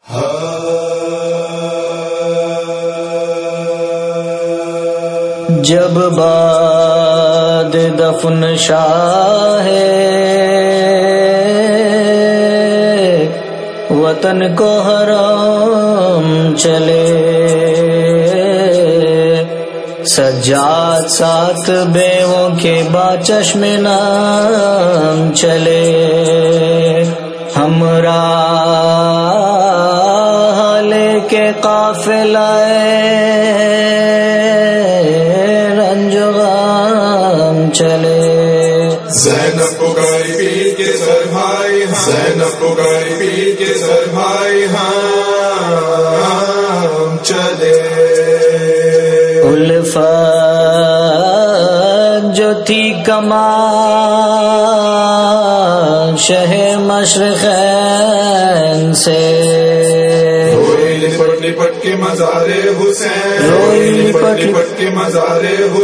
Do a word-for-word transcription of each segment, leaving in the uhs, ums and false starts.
جب بعد دفن شاہ وطن کو حرام چلے، سجاد ساتھ بیووں کے با چشم نام چلے، ہمراہ لے کے قافلہ رنج غم چلے۔ زینب پکاری پیر کے سر بھائی ہاں، زینب پکاری پیر کے سر بھائی ہاں چلے۔ الفت جو تھی کمال شہ مشرقین سے، روئی لپٹ لپٹ کے مزار حسین، روئی لپٹ لپٹ کے مزار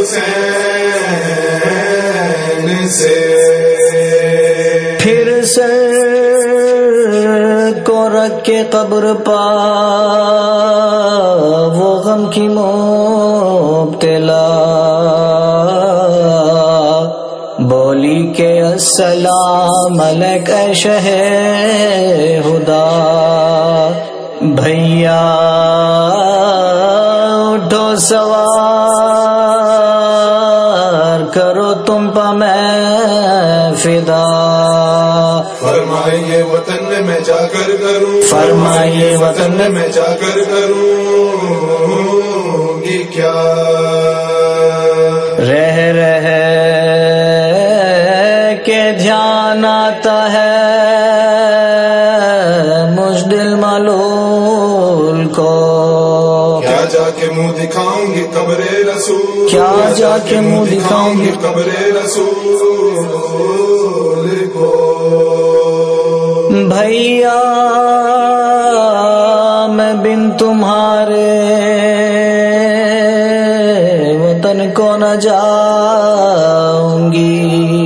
حسین سے، پھر سر کو رکھ کے قبر پا وہ غم کی مبتلا، بولی کہ السلام علیک اے شہ ہدا، بھیا اٹھو سوار کرو تم پا میں فدا، فرمائیے وطن میں جا کر کروں، فرمائیے وطن میں جا کر کروں گی کیا، رہ رہ کے دھیان آتا ہے مجھ دل ملول کو، کیا جا کے منہ دکھاؤں گی قبر رسول، کیا جا کے منہ دکھاؤں گی قبر رسول کو، بھیا میں بن تمہارے وطن کو نہ جاؤں گی،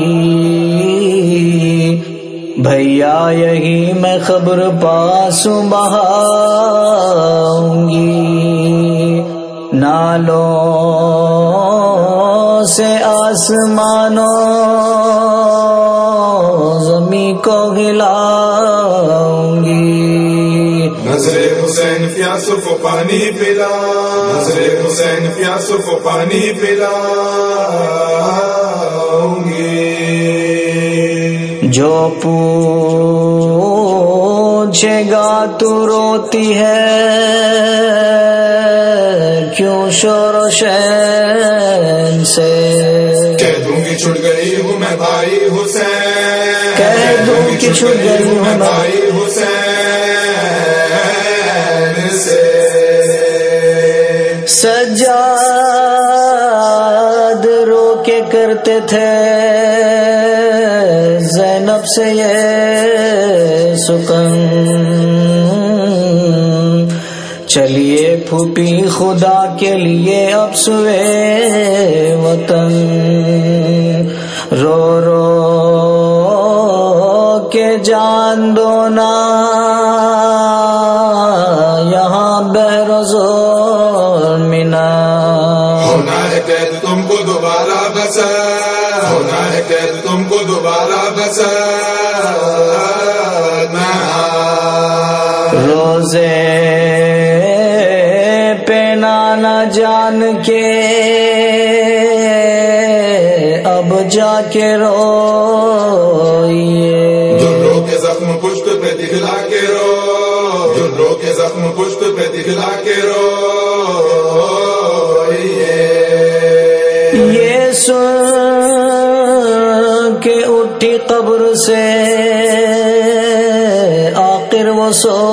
بھیا یہی میں خبر پاسوں بہاؤں گی، نالوں سے آسمانوں زمین کو ہلاؤں گی، نظر حسین پیاسوں کو پانی پلا، نظر حسین پیاسوں کو پانی پلاؤں گی، جو پوچھے گا تو روتی ہے کیوں شور و شین سے، کہہ دوں گی چھٹ گئی ہوں میں بھائی حسین، کہہ دوں کہ چھٹ گئی ہوں میں بھائی حسین سے، سجاد رو کے کرتے تھے زینب سے یہ سکن، چلیے پھوپھی خدا کے لیے اب سوئے وطن، رو رو کے جان دونا یہاں بہروزور منا، ہونا ہے قید تم کو دوبارہ بسا، ہونا ہے قید تم کو دوبارہ بسا، روزے پہ نانا جان کے اب جا کے روئیے، جنوں کے زخم پشت پہ دکھلا کے رو، جنوں کے زخم پشت پہ دکھلا کے رو، یہ سن کے اٹھی قبر سے آخر وہ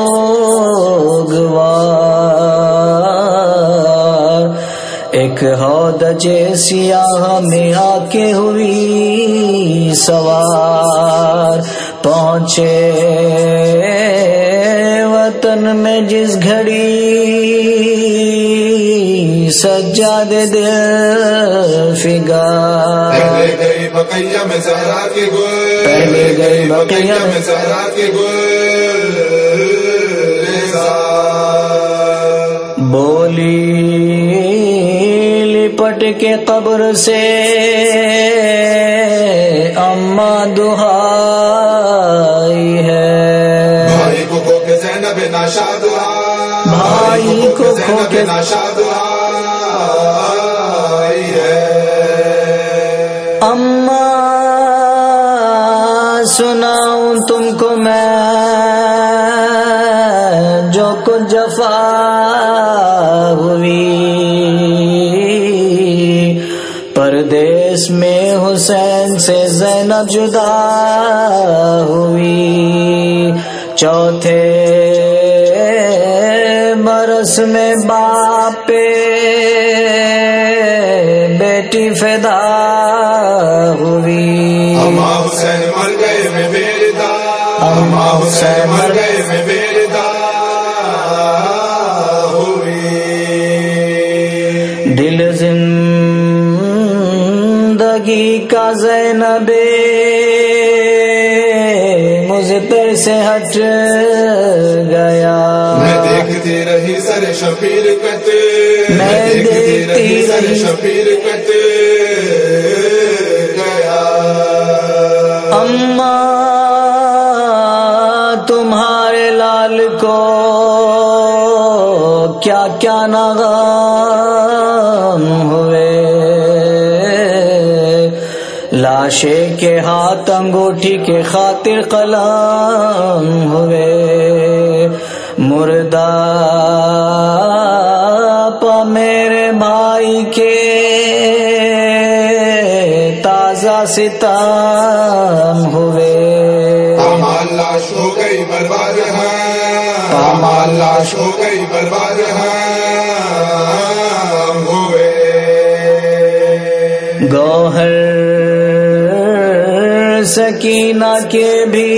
سوگوار، ایک ہودج سیاہ میں آ کے ہوئی سوار، پہنچے وطن میں جس گھڑی سجاد دل فگار، پہلے گئی بقیہ میں زہرا کے گل، پہلے گئی بقیہ میں زہرا کے گل، کے قبر سے اماں دعائی ہے، بھائی کو کھو کے زینب ناشاد بھائی کو کھو کے ناشاد آئی ہے۔ اماں سناؤں تم کو میں جو کچھ جفا ہوئی، پردیس میں حسین سے زینب جدا ہوئی، چوتھے برس میں باپ پہ بیٹی فدا ہوئی، اماں حسین مر گئے میں بیردہ، اماں حسین مر گئے میں بیردہ ہوئی، دل زندگی کا زینب مضطر سے ہٹ گیا، میں دیکھتی رہی سر شبیر کتے، میں دیکھتی رہی سر رہی شبیر کتے گیا۔ اماں تمہارے لال کو کیا کیا نغم ہوئے، لاشے کے ہاتھ انگوٹھی کے خاطر قلم ہوئے، مردہ پا میرے بھائی کے تازہ ستم ہوئے، پامال لاش ہو گئی برباد ہے، پامال لاش ہو گئی برباد ہے ہوئے، گوہر سکینہ کے بھی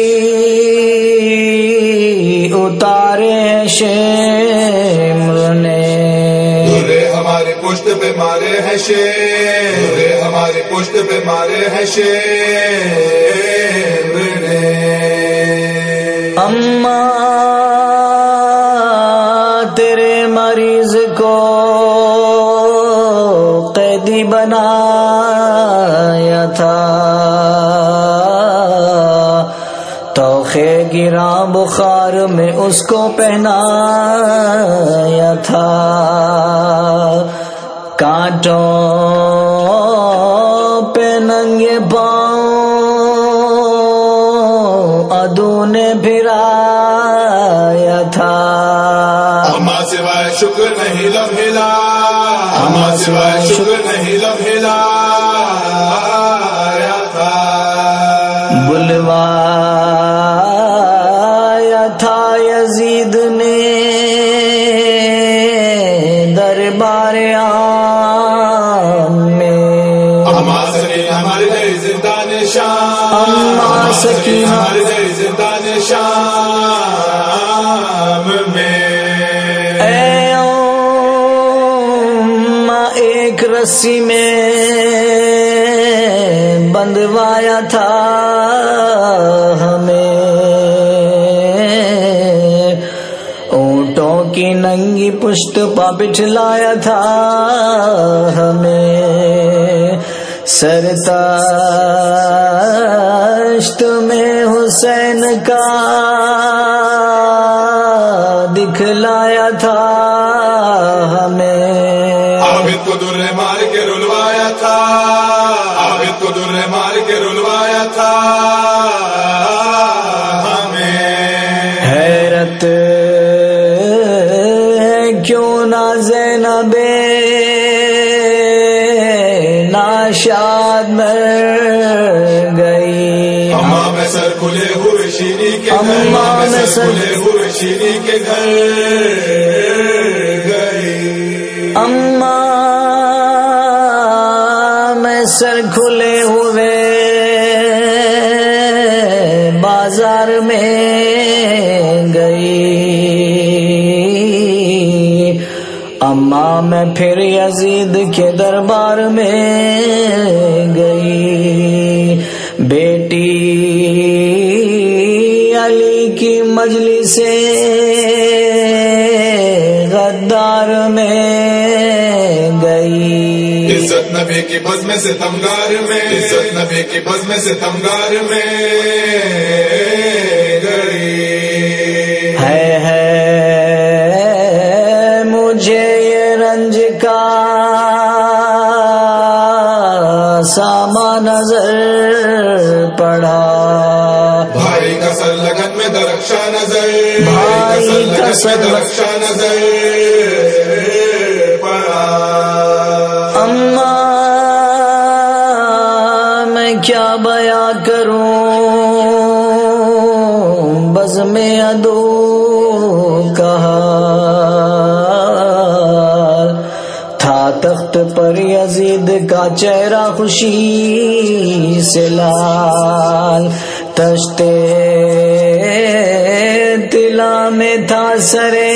اتارے ہیں شمر نے، دورے ہماری پشت پہ مارے ہیں شیر، دورے ہماری پشت پہ مارے ہیں شیر نے، اماں تیرے مریض کو قیدی بنایا تھا، توخے گراں بخار میں اس کو پہنایا تھا، کانٹوں پہ ننگے پاؤں عدو نے پھرایا تھا، اماں سوائے شکر نہیں لب ہلا، اماں سوائے شکر نہیں لب ہلا تھا، بلوایا تھا یزید نے دربار عام میں، اماں سکینہ مر گئی زندان شام، اماں سکینہ مر گئی زندان شام میں، اے اماں ایک رسی میں بندھوایا تھا ہمیں، اونٹوں کی ننگی پشت پا بٹھلایا تھا ہمیں، سرتاشت میں حسین کا دکھلایا تھا ہمیں، عابد کو درے مار کے رلوایا تھا، عابد کو درے مار کے رلوایا تھا ہمیں، حیرت کیوں نہ زینب ناشاد مر گئی، اماں میں سر کھلے ہوئے شیری کے گھر، اماں میں سر کھلے ہوئے شیری کے گھر گئی، اماں میں سر کھلے ہوئے بازار میں گئی، اماں میں پھر یزید کے دربار میں گئی، بیٹی علی کی مجلس غدار میں گئی، نبی کی بزم سے تمگار میں، عزت نبی کی بزم سے تمگار میں گئی ہے ہے مجھے یہ رنج کا ساما نظر پڑا، بھائی کا سر لگن میں درخشا نظر، بھائی کا سر درخشا نظر پڑا۔ اما میں کیا بیاں کروں بزم عدو کہا، تھا تخت پر یزید کا چہرہ خوشی سے لال، تشتے طلا میں تھا سرے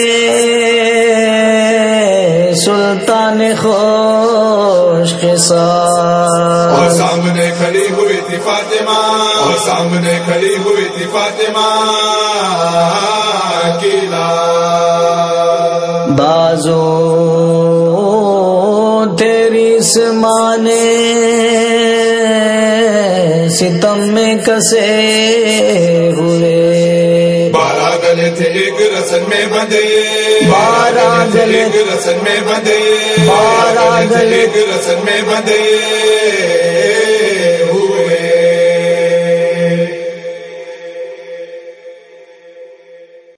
سلطان خوش خصال، اور سامنے کھڑی ہوئی تھی فاطمہ، اور سامنے کھڑی ہوئی تھی فاطمہ کی لال، بازو تیری سمانے ستم میں کسے ہوئے، بارہ گلے تھے ایک رسن میں بندھے، بارہ گلے ایک رسن میں بندھے، بارہ گلے ایک رسن میں بندھے